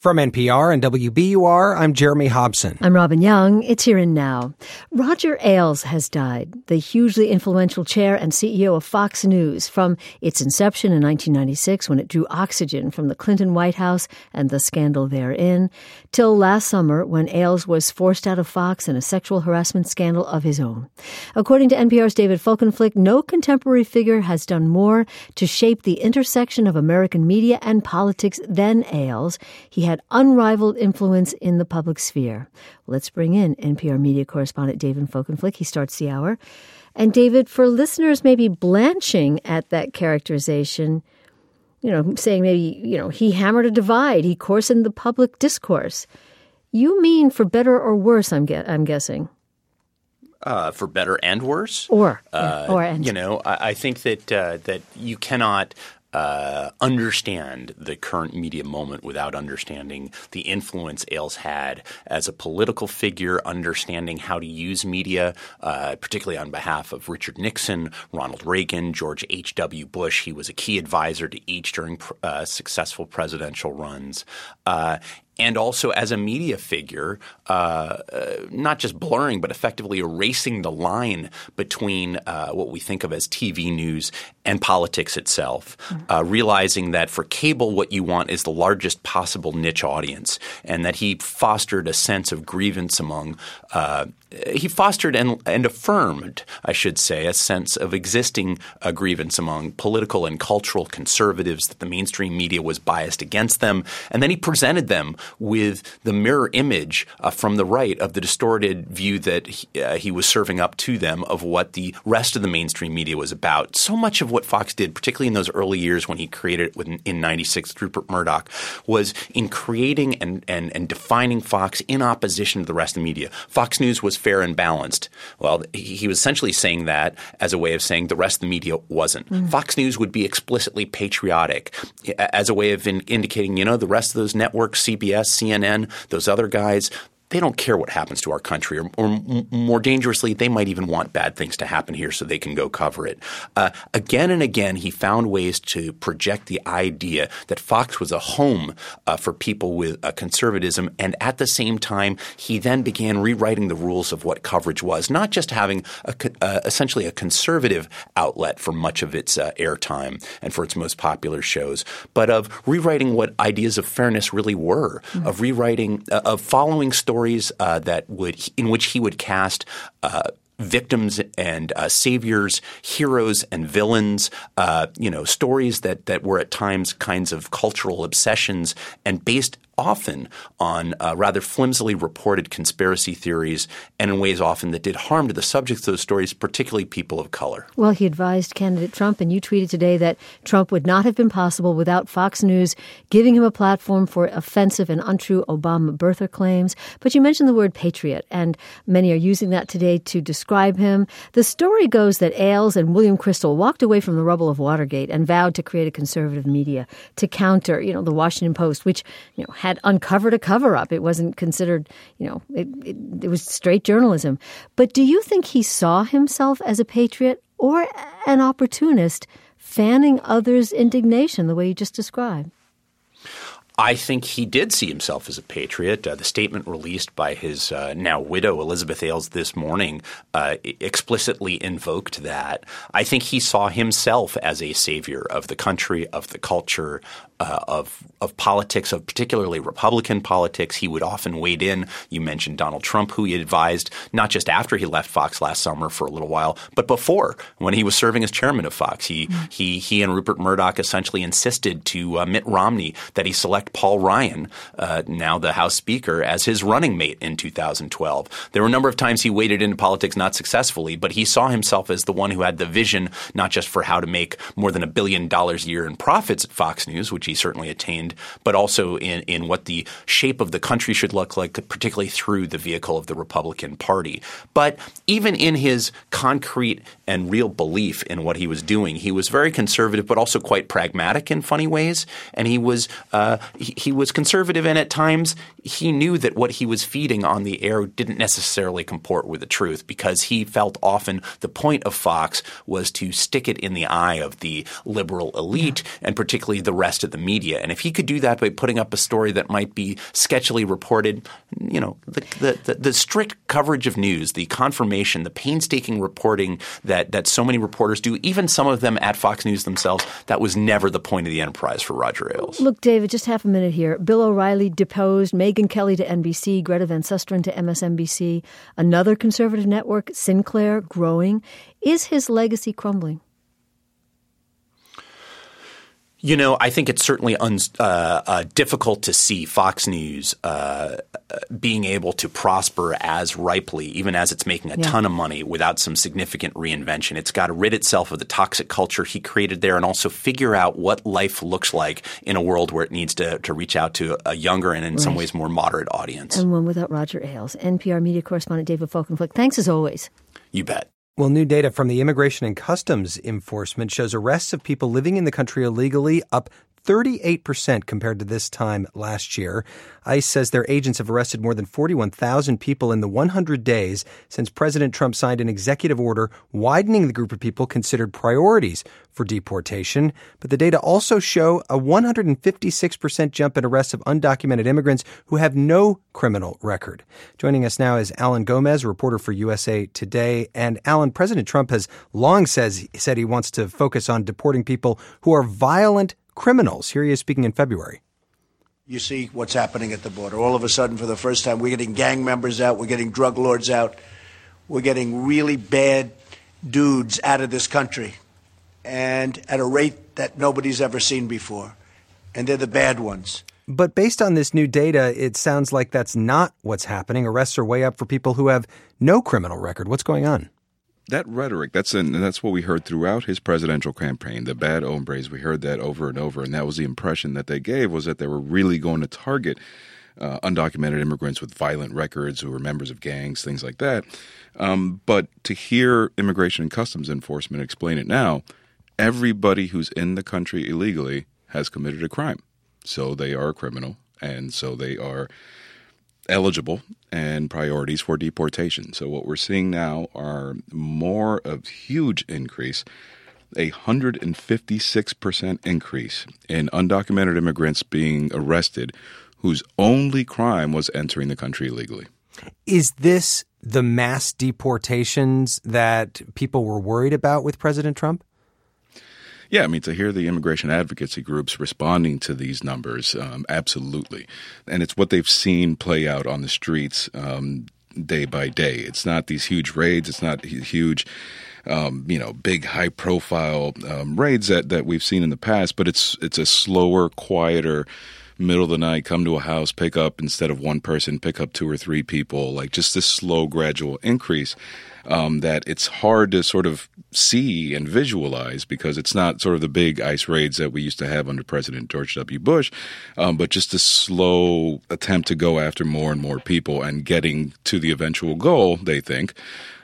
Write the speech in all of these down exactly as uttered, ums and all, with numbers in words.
From N P R and W B U R, I'm Jeremy Hobson. I'm Robin Young. It's Here and Now. Roger Ailes has died, the hugely influential chair and C E O of Fox News. From its inception in nineteen ninety-six, when it drew oxygen from the Clinton White House and the scandal therein, till last summer, when Ailes was forced out of Fox in a sexual harassment scandal of his own. According to N P R's David Folkenflik, no contemporary figure has done more to shape the intersection of American media and politics than Ailes. He had unrivaled influence in the public sphere. Let's bring in N P R media correspondent David Folkenflik. He starts the hour. And David, for listeners maybe blanching at that characterization, you know, saying maybe, you know, he hammered a divide, he coarsened the public discourse. You mean for better or worse, I'm, ge- I'm guessing. Uh, for better and worse? Or, uh, yeah, or and. You know, I, I think that uh, that you cannot Uh, understand the current media moment without understanding the influence Ailes had as a political figure, understanding how to use media, uh, particularly on behalf of Richard Nixon, Ronald Reagan, George H W. Bush. He was a key advisor to each during uh, successful presidential runs. Uh, And also as a media figure, uh, uh, not just blurring but effectively erasing the line between uh, what we think of as T V news and politics itself, uh, realizing that for cable what you want is the largest possible niche audience, and that he fostered a sense of grievance among uh, – he fostered and, and affirmed, I should say, a sense of existing uh, grievance among political and cultural conservatives, that the mainstream media was biased against them, and then he presented them with the mirror image uh, from the right of the distorted view that he, uh, he was serving up to them of what the rest of the mainstream media was about. So much of what Fox did, particularly in those early years when he created it with, in ninety-six with Rupert Murdoch, was in creating and, and, and defining Fox in opposition to the rest of the media. Fox News was fair and balanced. Well, he, he was essentially saying that as a way of saying the rest of the media wasn't. Mm. Fox News would be explicitly patriotic as a way of in, indicating, you know, the rest of those networks, C B S, C N N, those other guys, they don't care what happens to our country, or, or m- more dangerously, they might even want bad things to happen here so they can go cover it. Uh, again and again, he found ways to project the idea that Fox was a home uh, for people with uh, conservatism, and at the same time, he then began rewriting the rules of what coverage was, not just having a, uh, essentially a conservative outlet for much of its uh, airtime and for its most popular shows, but of rewriting what ideas of fairness really were, mm-hmm. of rewriting uh, – of following stories Stories uh, that would in which he would cast uh, victims and uh, saviors, heroes and villains, uh, you know, stories that that were at times kinds of cultural obsessions and based often on uh, rather flimsily reported conspiracy theories, and in ways often that did harm to the subjects of those stories, particularly people of color. Well, he advised candidate Trump, and you tweeted today that Trump would not have been possible without Fox News giving him a platform for offensive and untrue Obama birther claims. But you mentioned the word patriot, and many are using that today to describe him. The story goes that Ailes and William Kristol walked away from the rubble of Watergate and vowed to create a conservative media to counter, you know, the Washington Post, which, you know, had uncovered a cover-up. It wasn't considered, you know, it, it, it was straight journalism. But do you think he saw himself as a patriot or an opportunist fanning others' indignation the way you just described? I think he did see himself as a patriot. Uh, the statement released by his uh, now widow, Elizabeth Ailes, this morning uh, explicitly invoked that. I think he saw himself as a savior of the country, of the culture, uh, of of politics, of particularly Republican politics. He would often wade in. You mentioned Donald Trump, who he advised not just after he left Fox last summer for a little while, but before, when he was serving as chairman of Fox. He mm-hmm. he he and Rupert Murdoch essentially insisted to uh, Mitt Romney that he select Paul Ryan, uh, now the House Speaker, as his running mate in two thousand twelve. There were a number of times he waded into politics not successfully, but he saw himself as the one who had the vision not just for how to make more than a billion dollars a year in profits at Fox News, which he certainly attained, but also in, in what the shape of the country should look like, particularly through the vehicle of the Republican Party. But even in his concrete and real belief in what he was doing, he was very conservative, but also quite pragmatic in funny ways. And he was uh, he, he was conservative, and at times he knew that what he was feeding on the air didn't necessarily comport with the truth, because he felt often the point of Fox was to stick it in the eye of the liberal elite, and particularly the rest of the the media. And if he could do that by putting up a story that might be sketchily reported, you know, the the, the, the strict coverage of news, the confirmation, the painstaking reporting that, that so many reporters do, even some of them at Fox News themselves, that was never the point of the enterprise for Roger Ailes. Look, David, just half a minute here. Bill O'Reilly deposed, Megyn Kelly to N B C, Greta Van Susteren to M S N B C, another conservative network, Sinclair, growing. Is his legacy crumbling? You know, I think it's certainly un, uh, uh, difficult to see Fox News uh, being able to prosper as ripely, even as it's making a yeah. ton of money, without some significant reinvention. It's got to rid itself of the toxic culture he created there and also figure out what life looks like in a world where it needs to, to reach out to a younger and in right. some ways more moderate audience. And one without Roger Ailes. N P R media correspondent David Folkenflik, thanks as always. You bet. Well, new data from the Immigration and Customs Enforcement shows arrests of people living in the country illegally up thirty-eight percent compared to this time last year. ICE says their agents have arrested more than forty-one thousand people in the one hundred days since President Trump signed an executive order widening the group of people considered priorities for deportation. But the data also show a one hundred fifty-six percent jump in arrests of undocumented immigrants who have no criminal record. Joining us now is Alan Gomez, a reporter for U S A Today. And Alan, President Trump has long says, said he wants to focus on deporting people who are violent criminals. Here he is speaking in February. You see what's happening at the border. All of a sudden, for the first time, we're getting gang members out. We're getting drug lords out. We're getting really bad dudes out of this country, and at a rate that nobody's ever seen before. And they're the bad ones. But based on this new data, it sounds like that's not what's happening. Arrests are way up for people who have no criminal record. What's going on? That rhetoric, that's an, that's what we heard throughout his presidential campaign, the bad hombres. We heard that over and over, and that was the impression that they gave, was that they were really going to target uh, undocumented immigrants with violent records who were members of gangs, things like that. Um, but to hear Immigration and Customs Enforcement explain it now, everybody who's in the country illegally has committed a crime. So they are a criminal, and so they are eligible and priorities for deportation. So what we're seeing now are more of huge increase, a one hundred fifty-six percent increase in undocumented immigrants being arrested whose only crime was entering the country illegally. Is this the mass deportations that people were worried about with President Trump? Yeah, I mean, to hear the immigration advocacy groups responding to these numbers, um, absolutely. And it's what they've seen play out on the streets um, day by day. It's not these huge raids. It's not huge, um, you know, big high-profile um, raids that, that we've seen in the past, but it's it's a slower, quieter, middle of the night, come to a house, pick up, instead of one person, pick up two or three people, like just this slow, gradual increase. Um, that it's hard to sort of see and visualize because it's not sort of the big ICE raids that we used to have under President George W. Bush, um, but just a slow attempt to go after more and more people and getting to the eventual goal, they think,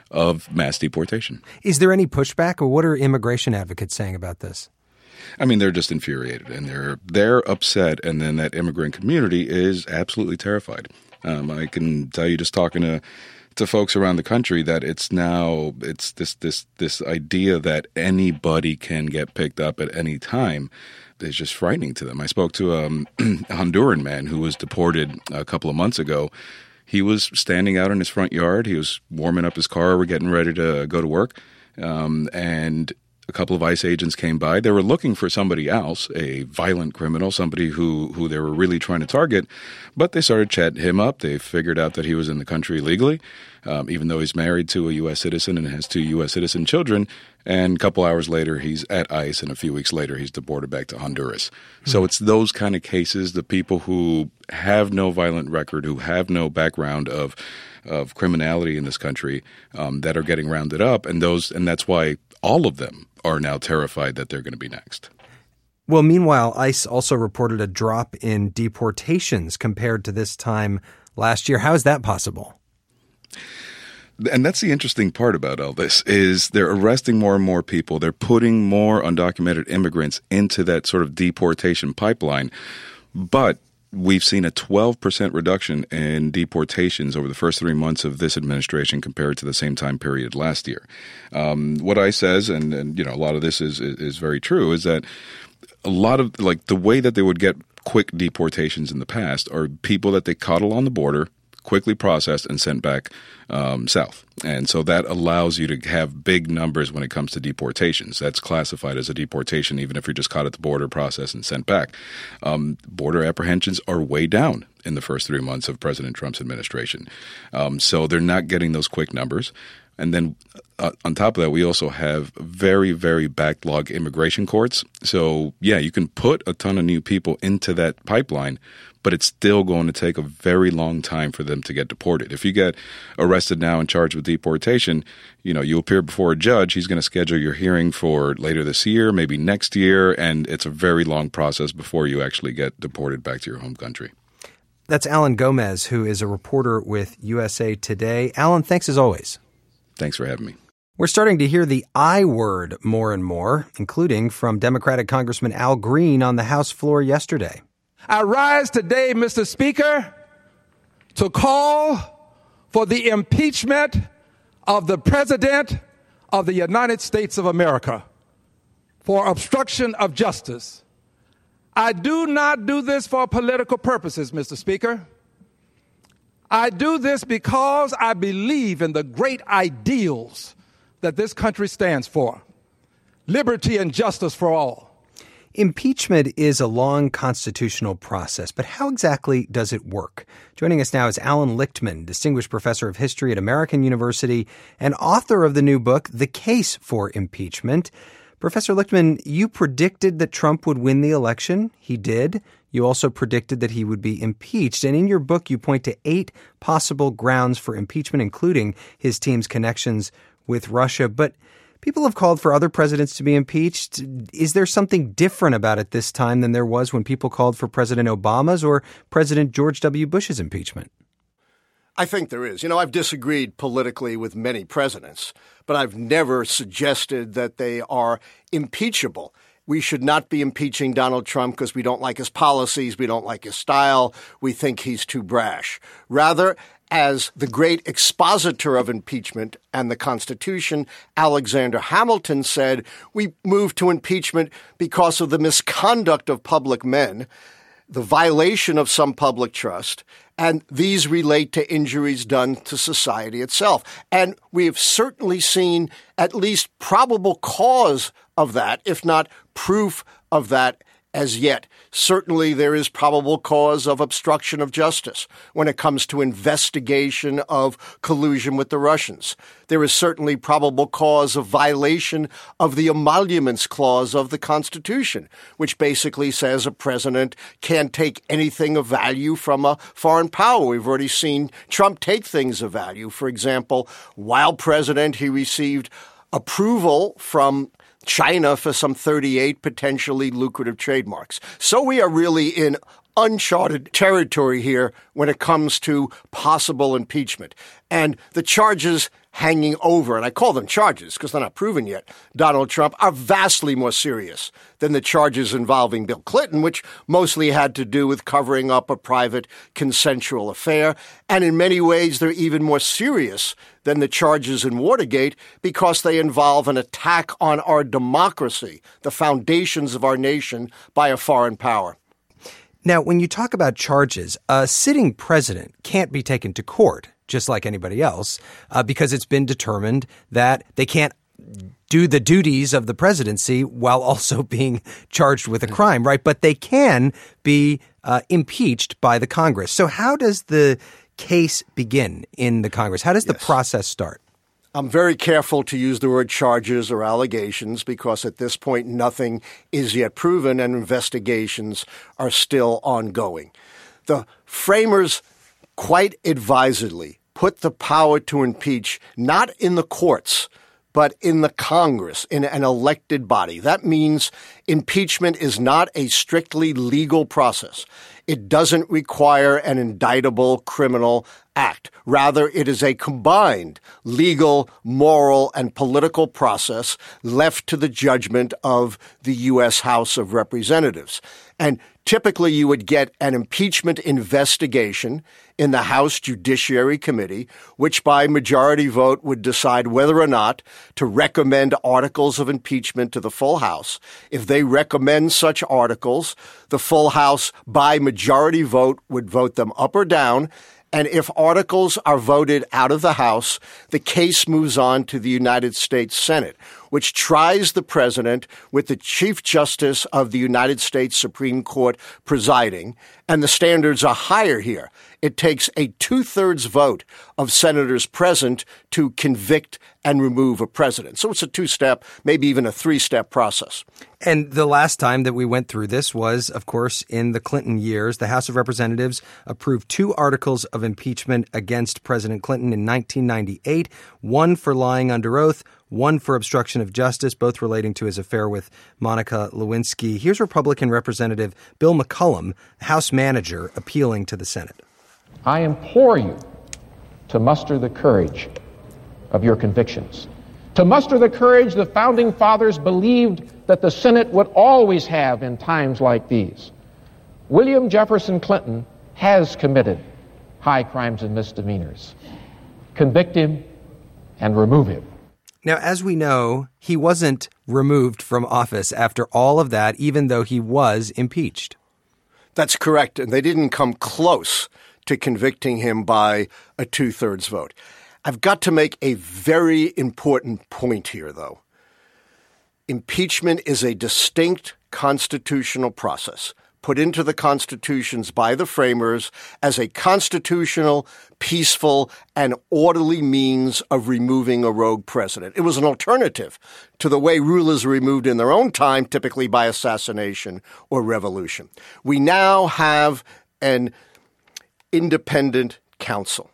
of mass deportation. Is there any pushback, or what are immigration advocates saying about this? I mean, they're just infuriated, and they're they're upset, and then that immigrant community is absolutely terrified. Um, I can tell you, just talking to to folks around the country, that it's now it's this this this idea that anybody can get picked up at any time is just frightening to them. I spoke to um, a Honduran man who was deported a couple of months ago. He was standing out in his front yard. He was warming up his car. We're getting ready to go to work, um, and a couple of ICE agents came by. They were looking for somebody else, a violent criminal, somebody who, who they were really trying to target. But they started chatting him up. They figured out that he was in the country illegally, um, even though he's married to a U S citizen and has two U S citizen children. And a couple hours later, he's at ICE, and a few weeks later, he's deported back to Honduras. Mm-hmm. So it's those kind of cases, the people who have no violent record, who have no background of of criminality in this country, um, that are getting rounded up. And those, and that's why all of them are now terrified that they're going to be next. Well, meanwhile, ICE also reported a drop in deportations compared to this time last year. How is that possible? And that's the interesting part about all this, is they're arresting more and more people. They're putting more undocumented immigrants into that sort of deportation pipeline. But we've seen a twelve percent reduction in deportations over the first three months of this administration compared to the same time period last year. Um, what ICE says, and, and you know, a lot of this is, is is very true, is that a lot of, like, the way that they would get quick deportations in the past are people that they caught along the border, quickly processed and sent back um, south. And so that allows you to have big numbers when it comes to deportations. That's classified as a deportation, even if you're just caught at the border, processed, and sent back. Um, border apprehensions are way down in the first three months of President Trump's administration. Um, so they're not getting those quick numbers. And then uh, on top of that, we also have very, very backlogged immigration courts. So, yeah, you can put a ton of new people into that pipeline, but it's still going to take a very long time for them to get deported. If you get arrested now and charged with deportation, you know, you appear before a judge. He's going to schedule your hearing for later this year, maybe next year, and it's a very long process before you actually get deported back to your home country. That's Alan Gomez, who is a reporter with U S A Today. Alan, thanks as always. Thanks for having me. We're starting to hear the I word more and more, including from Democratic Congressman Al Green on the House floor yesterday. I rise today, Mister Speaker, to call for the impeachment of the President of the United States of America for obstruction of justice. I do not do this for political purposes, Mister Speaker. I do this because I believe in the great ideals that this country stands for: liberty and justice for all. Impeachment is a long constitutional process, but how exactly does it work? Joining us now is Alan Lichtman, Distinguished Professor of History at American University and author of the new book, The Case for Impeachment. Professor Lichtman, you predicted that Trump would win the election. He did. You also predicted that he would be impeached. And in your book, you point to eight possible grounds for impeachment, including his team's connections with Russia. But people have called for other presidents to be impeached. Is there something different about it this time than there was when people called for President Obama's or President George W. Bush's impeachment? I think there is. You know, I've disagreed politically with many presidents, but I've never suggested that they are impeachable. We should not be impeaching Donald Trump because we don't like his policies, we don't like his style, we think he's too brash. Rather, as the great expositor of impeachment and the Constitution, Alexander Hamilton, said, we move to impeachment because of the misconduct of public men, the violation of some public trust, and these relate to injuries done to society itself. And we have certainly seen at least probable cause of that, if not proof of that as yet. Certainly there is probable cause of obstruction of justice when it comes to investigation of collusion with the Russians. There is certainly probable cause of violation of the emoluments clause of the Constitution, which basically says a president can't take anything of value from a foreign power. We've already seen Trump take things of value. For example, while president, he received approval from China for some thirty-eight potentially lucrative trademarks. So we are really in uncharted territory here when it comes to possible impeachment. And the charges hanging over, and I call them charges because they're not proven yet, Donald Trump, are vastly more serious than the charges involving Bill Clinton, which mostly had to do with covering up a private consensual affair. And in many ways, they're even more serious than the charges in Watergate because they involve an attack on our democracy, the foundations of our nation, by a foreign power. Now, when you talk about charges, a sitting president can't be taken to court, just like anybody else, uh, because it's been determined that they can't do the duties of the presidency while also being charged with a crime, right? But they can be uh, impeached by the Congress. So how does the case begin in the Congress? How does the yes. process start? I'm very careful to use the word charges or allegations because at this point nothing is yet proven and investigations are still ongoing. The framers quite advisedly put the power to impeach not in the courts, but in the Congress, in an elected body. That means impeachment is not a strictly legal process. It doesn't require an indictable criminal act. Rather, it is a combined legal, moral, and political process left to the judgment of the U S House of Representatives. And typically you would get an impeachment investigation in the House Judiciary Committee, which by majority vote would decide whether or not to recommend articles of impeachment to the full House. If they recommend such articles. The full House, by majority vote, would vote them up or down. And if articles are voted out of the House, the case moves on to the United States Senate, which tries the president with the Chief Justice of the United States Supreme Court presiding. And the standards are higher here. It takes a two-thirds vote of senators present to convict and remove a president. So it's a two-step, maybe even a three-step process. And the last time that we went through this was, of course, in the Clinton years. The House of Representatives approved two articles of impeachment against President Clinton in nineteen ninety-eight, one for lying under oath, one for obstruction of justice, both relating to his affair with Monica Lewinsky. Here's Republican Representative Bill McCollum, House manager, appealing to the Senate. I implore you to muster the courage of your convictions, to muster the courage the Founding Fathers believed that the Senate would always have in times like these. William Jefferson Clinton has committed high crimes and misdemeanors. Convict him and remove him. Now, as we know, he wasn't removed from office after all of that, even though he was impeached. That's correct. And they didn't come close to convicting him by a two-thirds vote. I've got to make a very important point here, though. Impeachment is a distinct constitutional process put into the constitutions by the framers as a constitutional, peaceful, and orderly means of removing a rogue president. It was an alternative to the way rulers are removed in their own time, typically by assassination or revolution. We now have an independent counsel.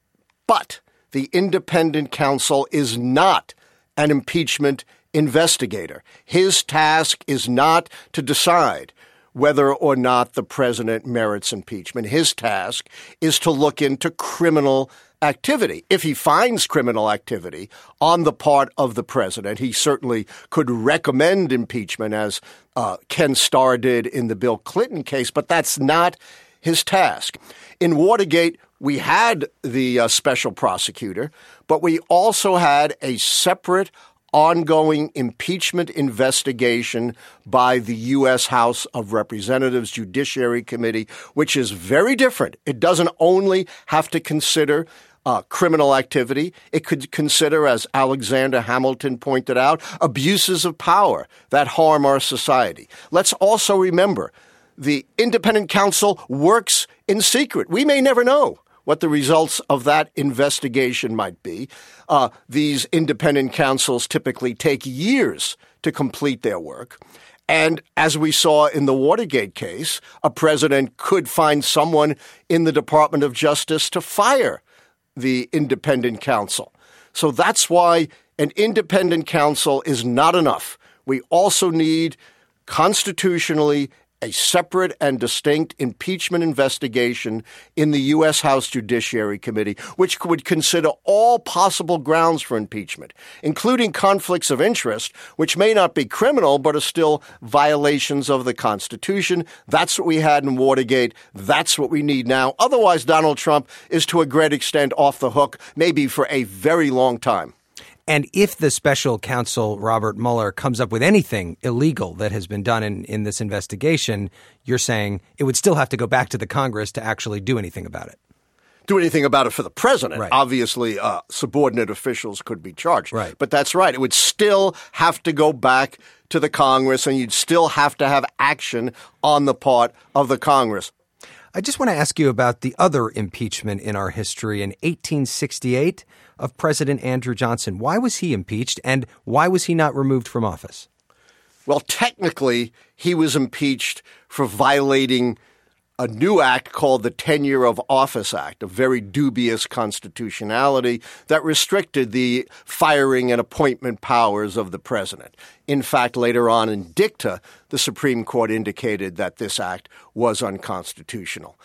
But the independent counsel is not an impeachment investigator. His task is not to decide whether or not the president merits impeachment. His task is to look into criminal activity. If he finds criminal activity on the part of the president, he certainly could recommend impeachment, as uh, Ken Starr did in the Bill Clinton case, but that's not his task. In Watergate, we had the uh, special prosecutor, but we also had a separate ongoing impeachment investigation by the U S House of Representatives Judiciary Committee, which is very different. It doesn't only have to consider uh, criminal activity. It could consider, as Alexander Hamilton pointed out, abuses of power that harm our society. Let's also remember the independent counsel works in secret. We may never know what the results of that investigation might be. Uh, these independent counsels typically take years to complete their work. And as we saw in the Watergate case, a president could find someone in the Department of Justice to fire the independent counsel. So that's why an independent counsel is not enough. We also need constitutionally a separate and distinct impeachment investigation in the U S House Judiciary Committee, which would consider all possible grounds for impeachment, including conflicts of interest, which may not be criminal, but are still violations of the Constitution. That's what we had in Watergate. That's what we need now. Otherwise, Donald Trump is to a great extent off the hook, maybe for a very long time. And if the special counsel, Robert Mueller, comes up with anything illegal that has been done in, in this investigation, you're saying it would still have to go back to the Congress to actually do anything about it. Do anything about it for the president. Right. Obviously, uh, subordinate officials could be charged. Right. But that's right. It would still have to go back to the Congress, and you'd still have to have action on the part of the Congress. I just want to ask you about the other impeachment in our history in eighteen sixty-eight of President Andrew Johnson. Why was he impeached, and why was he not removed from office? Well, technically, he was impeached for violating a new act called the Tenure of Office Act, a very dubious constitutionality that restricted the firing and appointment powers of the president. In fact, later on in dicta, the Supreme Court indicated that this act was unconstitutional.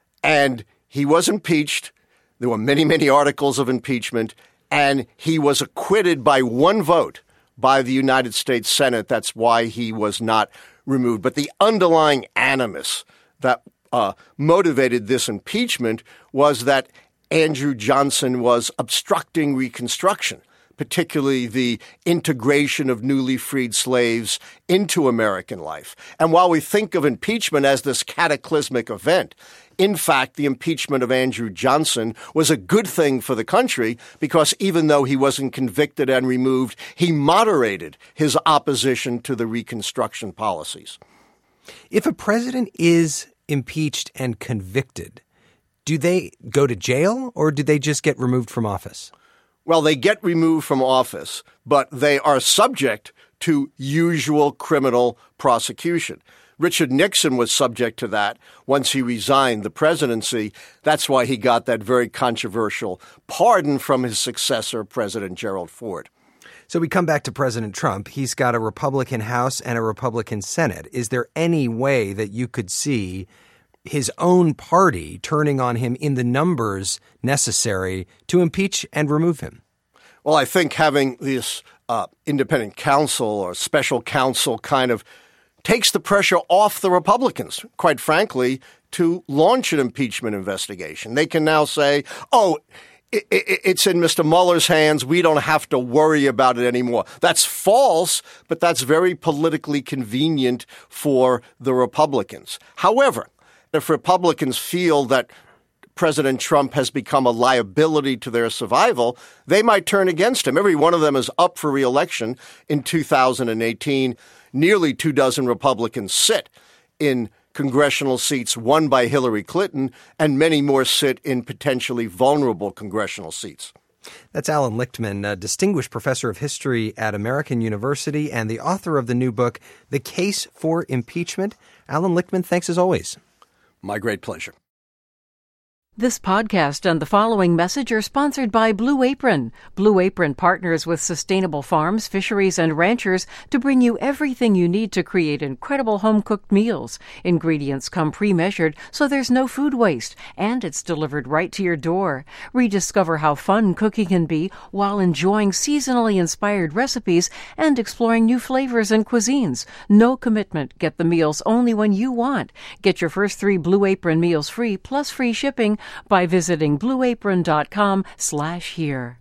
And he was impeached. There were many, many articles of impeachment, and he was acquitted by one vote by the United States Senate. That's why he was not removed. But the underlying animus that uh, motivated this impeachment was that Andrew Johnson was obstructing Reconstruction, particularly the integration of newly freed slaves into American life. And while we think of impeachment as this cataclysmic event, in fact, the impeachment of Andrew Johnson was a good thing for the country because even though he wasn't convicted and removed, he moderated his opposition to the Reconstruction policies. If a president is impeached and convicted, do they go to jail or do they just get removed from office? Well, they get removed from office, but they are subject to usual criminal prosecution. Richard Nixon was subject to that once he resigned the presidency. That's why he got that very controversial pardon from his successor, President Gerald Ford. So we come back to President Trump. He's got a Republican House and a Republican Senate. Is there any way that you could see his own party turning on him in the numbers necessary to impeach and remove him? Well, I think having this uh, independent counsel or special counsel kind of takes the pressure off the Republicans, quite frankly, to launch an impeachment investigation. They can now say, oh, it, it, it's in Mister Mueller's hands. We don't have to worry about it anymore. That's false, but that's very politically convenient for the Republicans. However, if Republicans feel that President Trump has become a liability to their survival, they might turn against him. Every one of them is up for re-election in two thousand eighteen. Nearly two dozen Republicans sit in congressional seats won by Hillary Clinton, and many more sit in potentially vulnerable congressional seats. That's Alan Lichtman, a distinguished professor of history at American University and the author of the new book, The Case for Impeachment. Alan Lichtman, thanks as always. My great pleasure. This podcast and the following message are sponsored by Blue Apron. Blue Apron partners with sustainable farms, fisheries, and ranchers to bring you everything you need to create incredible home-cooked meals. Ingredients come pre-measured, so there's no food waste, and it's delivered right to your door. Rediscover how fun cooking can be while enjoying seasonally inspired recipes and exploring new flavors and cuisines. No commitment. Get the meals only when you want. Get your first three Blue Apron meals free, plus free shipping, by visiting blueapron.com slash here.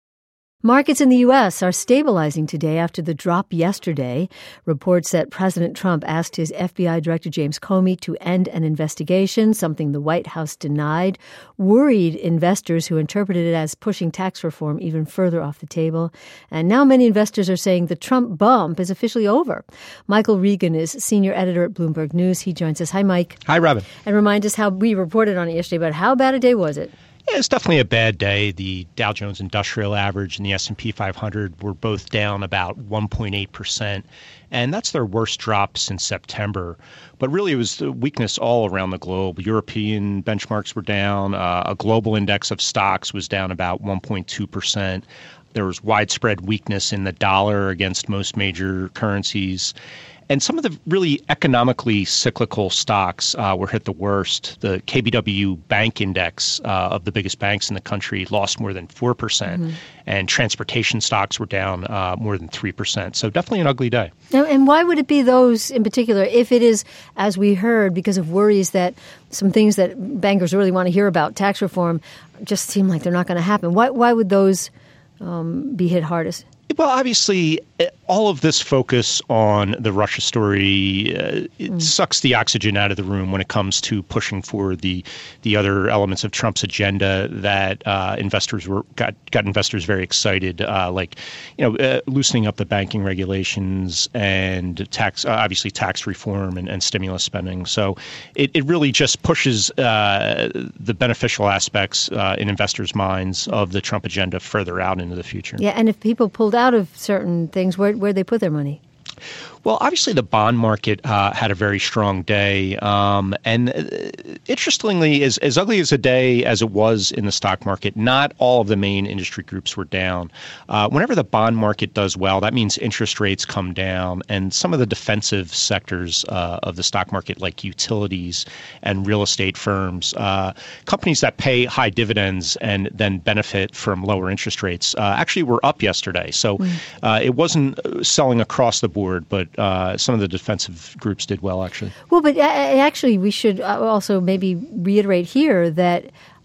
Markets in the U S are stabilizing today after the drop yesterday. Reports that President Trump asked his F B I Director James Comey to end an investigation, something the White House denied, worried investors who interpreted it as pushing tax reform even further off the table. And now many investors are saying the Trump bump is officially over. Michael Regan is senior editor at Bloomberg News. He joins us. Hi, Mike. Hi, Robin. And remind us how we reported on it yesterday, but how bad a day was it? It's definitely a bad day. The Dow Jones Industrial Average and the S and P five hundred were both down about one point eight percent, and that's their worst drop since September. But really, it was the weakness all around the globe. European benchmarks were down. Uh, a global index of stocks was down about one point two percent. There was widespread weakness in the dollar against most major currencies. And some of the really economically cyclical stocks uh, were hit the worst. The K B W Bank Index uh, of the biggest banks in the country lost more than four percent, mm-hmm. and transportation stocks were down uh, more than three percent. So definitely an ugly day. Now, and why would it be those in particular if it is, as we heard, because of worries that some things that bankers really want to hear about, tax reform, just seem like they're not going to happen? Why, why would those um, be hit hardest? Well, obviously, all of this focus on the Russia story, uh, it mm. sucks the oxygen out of the room when it comes to pushing for the the other elements of Trump's agenda that uh, investors were got got investors very excited, uh, like you know uh, loosening up the banking regulations and tax, uh, obviously tax reform and, and stimulus spending. So it, it really just pushes uh, the beneficial aspects uh, in investors' minds of the Trump agenda further out into the future. Yeah, and if people pulled out of certain things, where where they put their money? Well, obviously, the bond market uh, had a very strong day. Um, and uh, interestingly, as, as ugly as a day as it was in the stock market, not all of the main industry groups were down. Uh, whenever the bond market does well, that means interest rates come down. And some of the defensive sectors uh, of the stock market, like utilities and real estate firms, uh, companies that pay high dividends and then benefit from lower interest rates, uh, actually were up yesterday. So uh, it wasn't selling across the board, but Uh, some of the defensive groups did well, actually. Well, but uh, actually, we should also maybe reiterate here that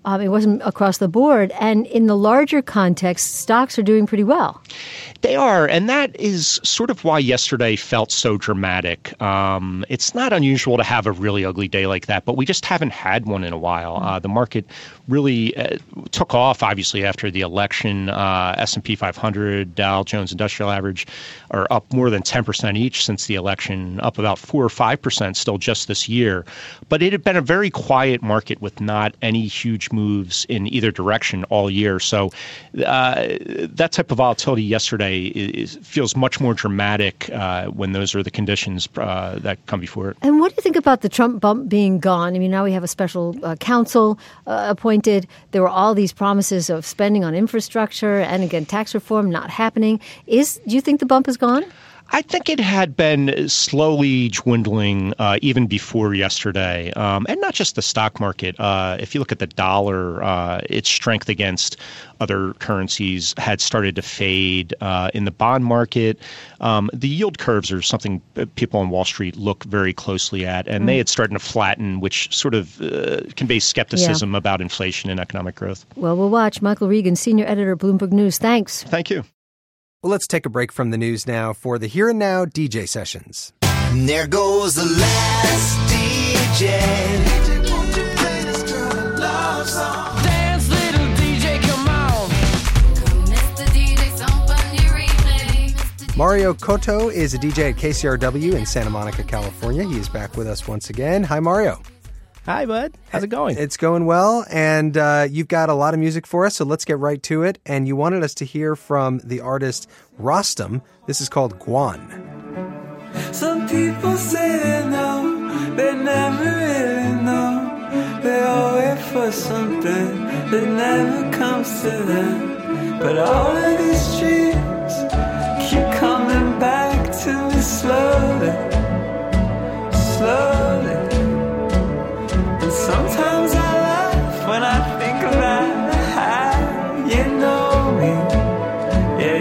Um, it wasn't across the board. And in the larger context, stocks are doing pretty well. They are, and that is sort of why yesterday felt so dramatic. Um, it's not unusual to have a really ugly day like that, but we just haven't had one in a while. Uh, the market really uh, took off, obviously, after the election. Uh, S and P five hundred, Dow Jones Industrial Average are up more than ten percent each since the election, up about four or five percent still just this year. But it had been a very quiet market with not any huge moves in either direction all year. So uh, that type of volatility yesterday is, feels much more dramatic uh, when those are the conditions uh, that come before it. And what do you think about the Trump bump being gone? I mean, now we have a special uh, counsel uh, appointed. There were all these promises of spending on infrastructure and, again, tax reform not happening. Is do you think the bump is gone? I think it had been slowly dwindling uh, even before yesterday, um, and not just the stock market. Uh, if you look at the dollar, uh, its strength against other currencies had started to fade. Uh, in the bond market, um, the yield curves are something people on Wall Street look very closely at, and mm. they had started to flatten, which sort of uh, conveys skepticism yeah. about inflation and economic growth. Well, we'll watch. Michael Regan, senior editor, Bloomberg News. Thanks. Thank you. Well, let's take a break from the news now for the Here and Now D J sessions. And there goes the last D J. Dance, little D J, come on. Mister D J, some fun your evening. Mario Cotto is a D J at K C R W in Santa Monica, California. He is back with us once again. Hi, Mario. Hi, bud. How's it going? It's going well, and uh, you've got a lot of music for us, so let's get right to it. And you wanted us to hear from the artist Rostam. This is called Guan. Some people say they know, they never really know. They all wait for something that never comes to them. But all of these dreams keep coming back to me slowly, slowly. Sometimes I laugh when I think about how you know me. Yeah,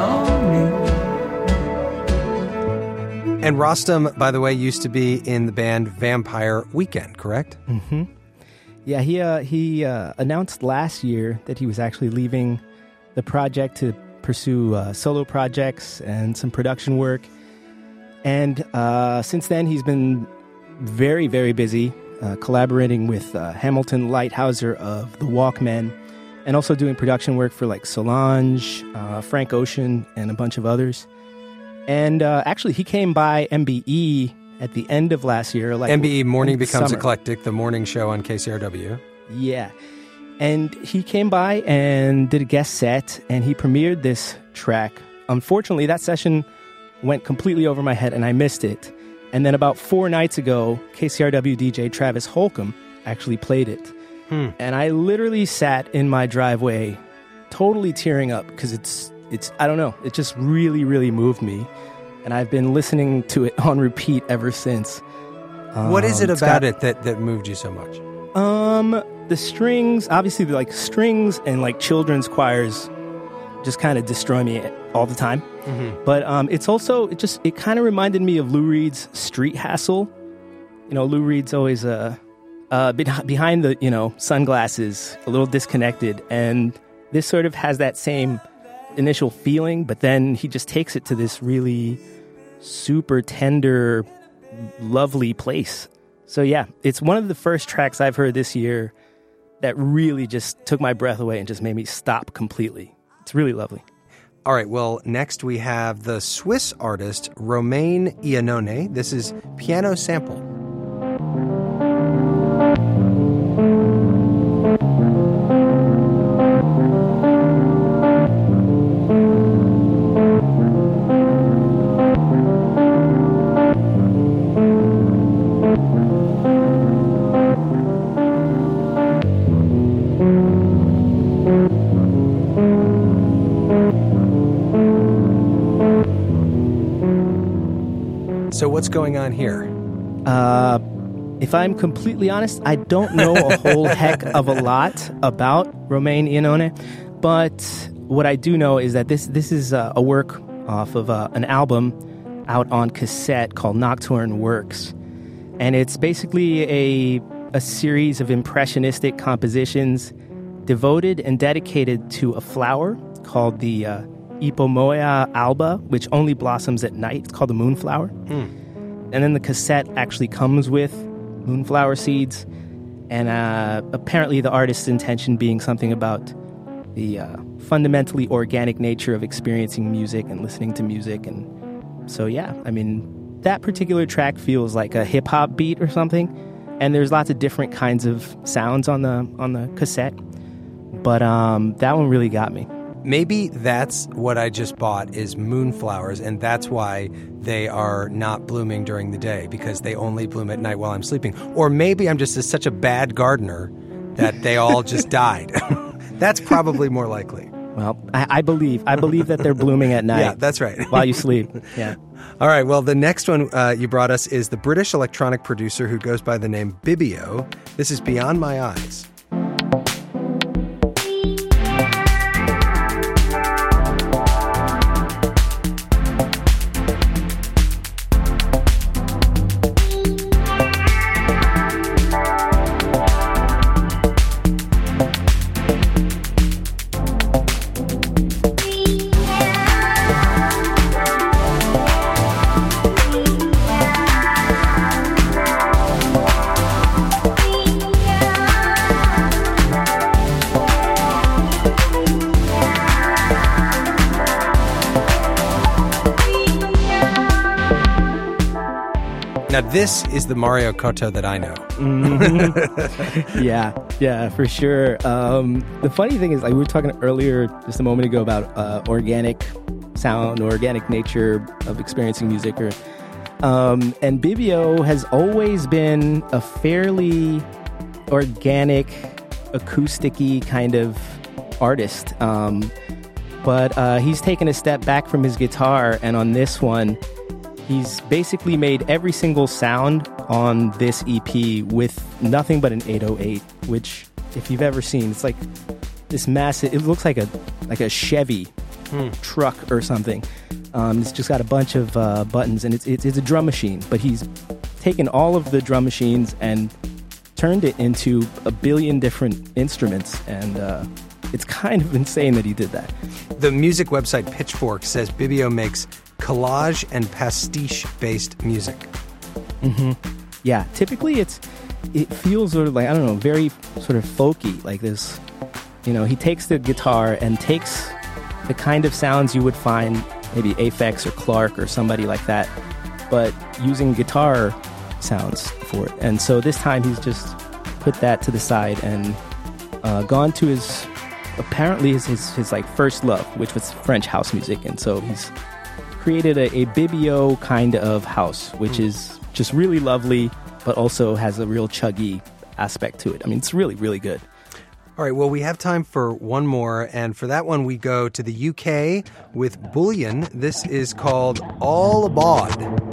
you know me. And Rostam, by the way, used to be in the band Vampire Weekend, correct? Mm-hmm. Yeah, he uh, he uh, announced last year that he was actually leaving the project to pursue uh, solo projects and some production work. And uh, since then, he's been very, very busy. Uh, collaborating with uh, Hamilton Lighthouser of the Walkmen, and also doing production work for like Solange, uh, Frank Ocean, and a bunch of others. And uh, actually, he came by M B E at the end of last year. Like M B E Morning Becomes summer. Eclectic, the morning show on K C R W. Yeah. And he came by and did a guest set, and he premiered this track. Unfortunately, that session went completely over my head, and I missed it. And then about four nights ago, K C R W D J Travis Holcomb actually played it. Hmm. And I literally sat in my driveway totally tearing up because it's, it's I don't know, it just really, really moved me. And I've been listening to it on repeat ever since. Um, what is it about got, it that, that moved you so much? Um, the strings, obviously, like strings and like children's choirs just kind of destroy me all the time. Mm-hmm. But um, it's also, it just, it kind of reminded me of Lou Reed's Street Hassle. You know, Lou Reed's always uh, uh, behind the, you know, sunglasses, a little disconnected. And this sort of has that same initial feeling, but then he just takes it to this really super tender, lovely place. So yeah, it's one of the first tracks I've heard this year that really just took my breath away and just made me stop completely. It's really lovely. All right, well, next we have the Swiss artist Romain Iannone. This is Piano Sample. So what's going on here? Uh, if I'm completely honest, I don't know a whole heck of a lot about Romain Iannone, but what I do know is that this this is uh, a work off of uh, an album out on cassette called Nocturne Works, and it's basically a a series of impressionistic compositions devoted and dedicated to a flower called the uh, Ipomoea alba, which only blossoms at night. It's called the moonflower. Mm. And then the cassette actually comes with moonflower seeds, and uh, apparently the artist's intention being something about the uh, fundamentally organic nature of experiencing music and listening to music. And so, yeah, I mean, that particular track feels like a hip-hop beat or something, and there's lots of different kinds of sounds on the on the cassette, but um, that one really got me. Maybe that's what I just bought is moonflowers, and that's why they are not blooming during the day, because they only bloom at night while I'm sleeping. Or maybe I'm just a, such a bad gardener that they all just died. That's probably more likely. Well, I, I believe I believe that they're blooming at night. Yeah, that's right. While you sleep. Yeah. All right. Well, the next one uh, you brought us is the British electronic producer who goes by the name Bibio. This is Beyond My Eyes. Now, this is the Mario Cotto that I know. Mm-hmm. yeah, yeah, for sure. Um, the funny thing is, like we were talking earlier just a moment ago about uh, organic sound, or organic nature of experiencing music. Or, um, and Bibio has always been a fairly organic, acoustic-y kind of artist. Um, but uh, he's taken a step back from his guitar, and on this one, he's basically made every single sound on this E P with nothing but an eight oh eight, which, if you've ever seen, it's like this massive, it looks like a like a Chevy hmm. truck or something. Um, it's just got a bunch of uh, buttons, and it's, it's it's a drum machine, but he's taken all of the drum machines and turned it into a billion different instruments, and uh, it's kind of insane that he did that. The music website Pitchfork says Bibio makes collage and pastiche-based music. Mm-hmm. Yeah, typically it's it feels sort of like, I don't know, very sort of folky, like this. You know, he takes the guitar and takes the kind of sounds you would find maybe Aphex or Clark or somebody like that, but using guitar sounds for it. And so this time he's just put that to the side and uh, gone to his, apparently his, his, his like first love, which was French house music. And so he's created a, a Bibio kind of house, which mm. is just really lovely, but also has a real chuggy aspect to it. I mean, it's really, really good. All right, well, we have time for one more, and for that one, we go to the U K with Bullion. This is called All Abroad.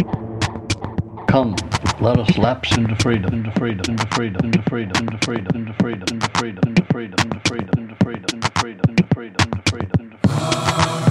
Come, let us lapse into freedom, into freedom, into freedom, into freedom, into freedom, into freedom, into freedom, into freedom, into freedom, into freedom, into freedom, into freedom, into freedom, into freedom.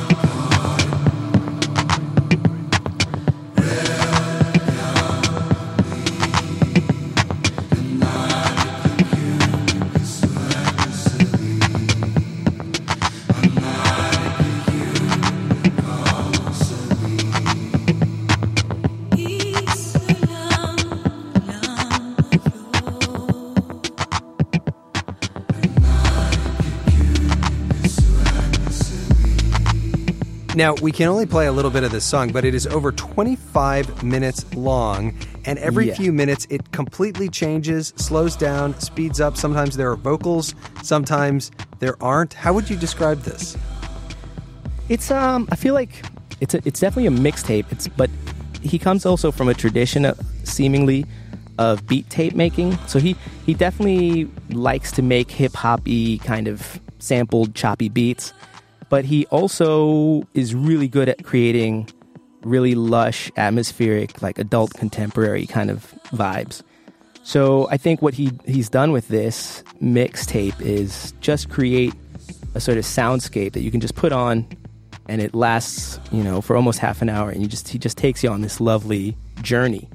Now, we can only play a little bit of this song, but it is over twenty-five minutes long, and every yeah. few minutes it completely changes, slows down, speeds up. Sometimes there are vocals, sometimes there aren't. How would you describe this? It's um, I feel like it's a, it's definitely a mixtape. It's but he comes also from a tradition of, seemingly of beat tape making. So he he definitely likes to make hip hoppy kind of sampled choppy beats. But he also is really good at creating really lush, atmospheric, like adult contemporary kind of vibes. So I think what he he's done with this mixtape is just create a sort of soundscape that you can just put on, and it lasts, you know, for almost half an hour, and you just he just takes you on this lovely journey.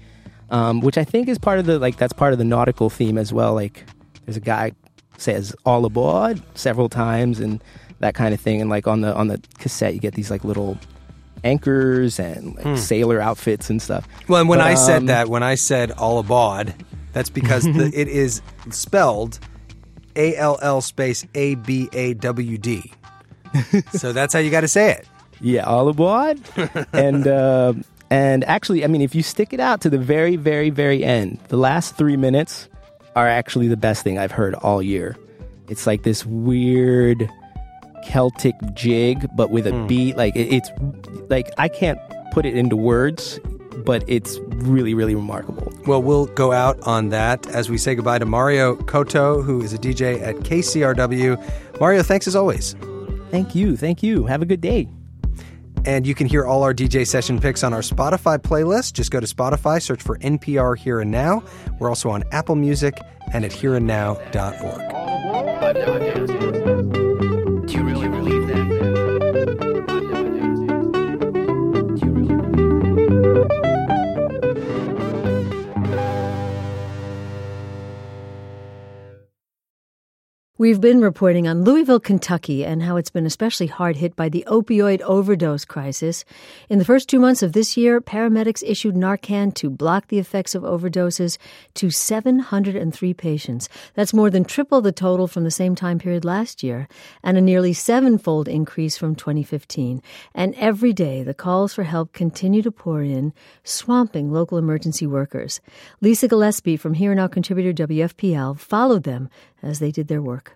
um, which I think is part of the, like, that's part of the nautical theme as well. Like, there's a guy says all aboard several times and that kind of thing. And like on the on the cassette, you get these like little anchors and like, Hmm. sailor outfits and stuff. Well, and when But, I said um, that, when I said all aboard, that's because the, it is spelled A L L space A B A W D. So that's how you got to say it. Yeah, all aboard. and uh, and actually, I mean, if you stick it out to the very, very, very end, the last three minutes are actually the best thing I've heard all year. It's like this weird Celtic jig, but with a Hmm. beat. Like it, it's like I can't put it into words, but it's really, really remarkable. Well, we'll go out on that as we say goodbye to Mario Cotto, who is a D J at K C R W. Mario, thanks as always. Thank you. Thank you. Have a good day. And you can hear all our D J session picks on our Spotify playlist. Just go to Spotify, search for N P R Here and Now. We're also on Apple Music and at here and now dot org. Do you really believe that? We've been reporting on Louisville, Kentucky, and how it's been especially hard hit by the opioid overdose crisis. In the first two months of this year, paramedics issued Narcan to block the effects of overdoses to seven hundred three patients. That's more than triple the total from the same time period last year, and a nearly sevenfold increase from twenty fifteen. And every day, the calls for help continue to pour in, swamping local emergency workers. Lisa Gillespie from Here and Now contributor W F P L followed them as they did their work.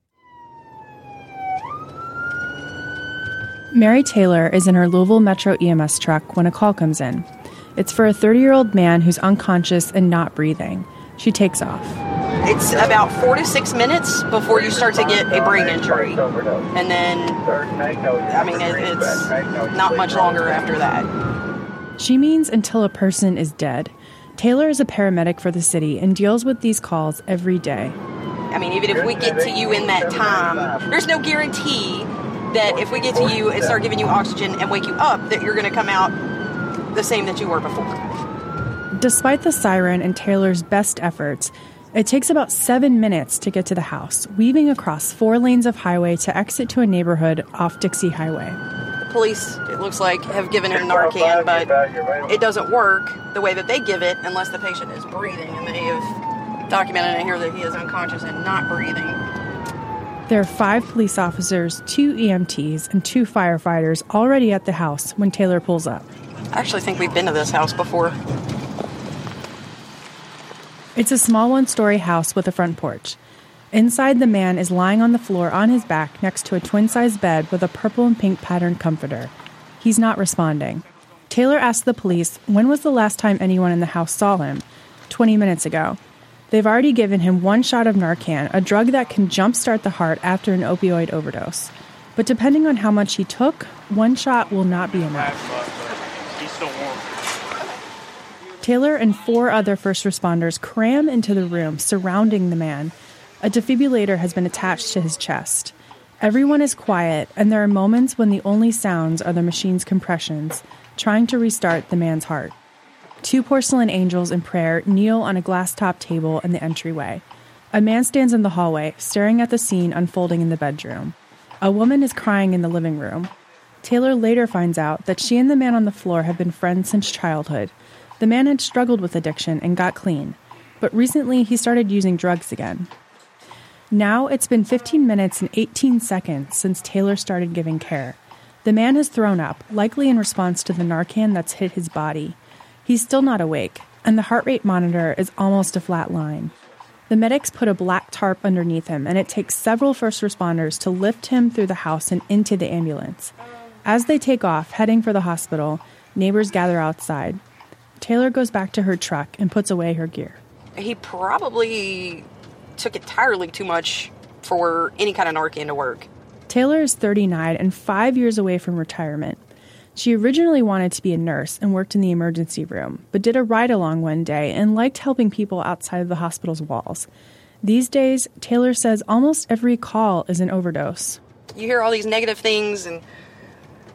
Mary Taylor is in her Louisville Metro E M S truck when a call comes in. It's for a thirty-year-old man who's unconscious and not breathing. She takes off. It's about four to six minutes before you start to get a brain injury. And then, I mean, it, it's not much longer after that. She means until a person is dead. Taylor is a paramedic for the city and deals with these calls every day. I mean, even if we get to you in that time, there's no guarantee that if we get to you and start giving you oxygen and wake you up, that you're going to come out the same that you were before. Despite the siren and Taylor's best efforts, it takes about seven minutes to get to the house, weaving across four lanes of highway to exit to a neighborhood off Dixie Highway. The police, it looks like, have given him Narcan, but it doesn't work the way that they give it unless the patient is breathing, and they have documented in here that he is unconscious and not breathing. There are five police officers, two E M Ts, and two firefighters already at the house when Taylor pulls up. I actually think we've been to this house before. It's a small one-story house with a front porch. Inside, the man is lying on the floor on his back next to a twin-size bed with a purple and pink patterned comforter. He's not responding. Taylor asked the police when was the last time anyone in the house saw him. twenty minutes ago. They've already given him one shot of Narcan, a drug that can jumpstart the heart after an opioid overdose. But depending on how much he took, one shot will not be enough. Taylor and four other first responders cram into the room surrounding the man. A defibrillator has been attached to his chest. Everyone is quiet, and there are moments when the only sounds are the machine's compressions, trying to restart the man's heart. Two porcelain angels in prayer kneel on a glass-top table in the entryway. A man stands in the hallway, staring at the scene unfolding in the bedroom. A woman is crying in the living room. Taylor later finds out that she and the man on the floor have been friends since childhood. The man had struggled with addiction and got clean, but recently he started using drugs again. Now it's been fifteen minutes and eighteen seconds since Taylor started giving care. The man has thrown up, likely in response to the Narcan that's hit his body. He's still not awake, and the heart rate monitor is almost a flat line. The medics put a black tarp underneath him, and it takes several first responders to lift him through the house and into the ambulance. As they take off, heading for the hospital, neighbors gather outside. Taylor goes back to her truck and puts away her gear. He probably took entirely too much for any kind of Narcan to work. Taylor is thirty-nine and five years away from retirement. She originally wanted to be a nurse and worked in the emergency room, but did a ride-along one day and liked helping people outside of the hospital's walls. These days, Taylor says almost every call is an overdose. You hear all these negative things, and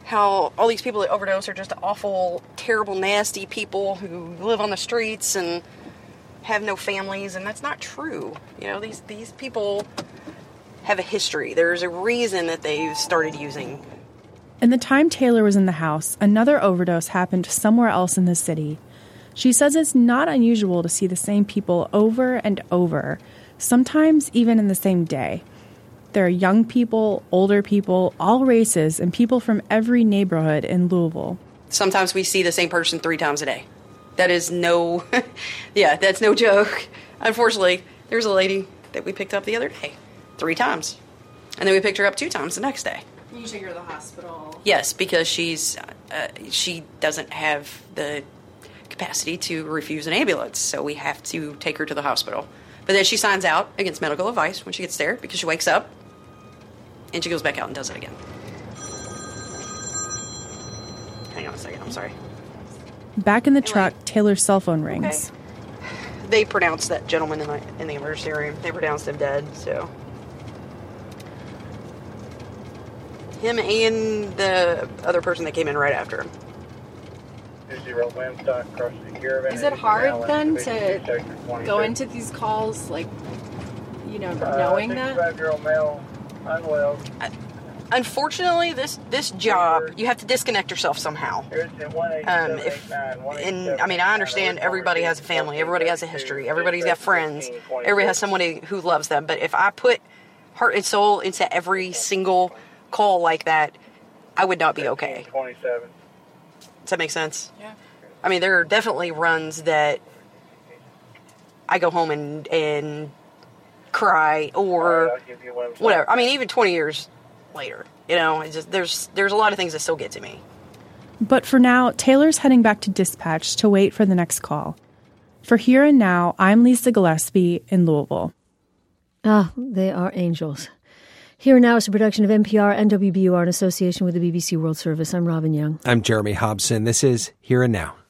how all these people that overdose are just awful, terrible, nasty people who live on the streets and have no families, and that's not true. You know, these these people have a history. There's a reason that they've started using. In the time Taylor was in the house, another overdose happened somewhere else in the city. She says it's not unusual to see the same people over and over, sometimes even in the same day. There are young people, older people, all races, and people from every neighborhood in Louisville. Sometimes we see the same person three times a day. That is no, yeah, that's no joke. Unfortunately, there's a lady that we picked up the other day, three times. And then we picked her up two times the next day. You take her to the hospital? Yes, because she's uh, she doesn't have the capacity to refuse an ambulance, so we have to take her to the hospital. But then she signs out against medical advice when she gets there because she wakes up and she goes back out and does it again. Hang on a second, I'm sorry. Back in the truck, Taylor's cell phone rings. Okay. They pronounced that gentleman in the, in the emergency room. They pronounced him dead, so. Him and the other person that came in right after him. Is it hard then to go into these calls, like, you know, knowing that? Unfortunately, this this job, you have to disconnect yourself somehow. Um, if, and I mean, I understand everybody has a family, everybody has a history, everybody's got friends, everybody has somebody who loves them. But if I put heart and soul into every single call like that, I would not be okay. Does that make sense? Yeah. I mean, there are definitely runs that I go home and and cry or whatever. I mean, even twenty years later, you know, it's just, there's there's a lot of things that still get to me. But for now, Taylor's heading back to dispatch to wait for the next call. For Here and Now, I'm Lisa Gillespie in Louisville. Ah, they are angels. Here and Now is a production of N P R and W B U R in association with the B B C World Service. I'm Robin Young. I'm Jeremy Hobson. This is Here and Now.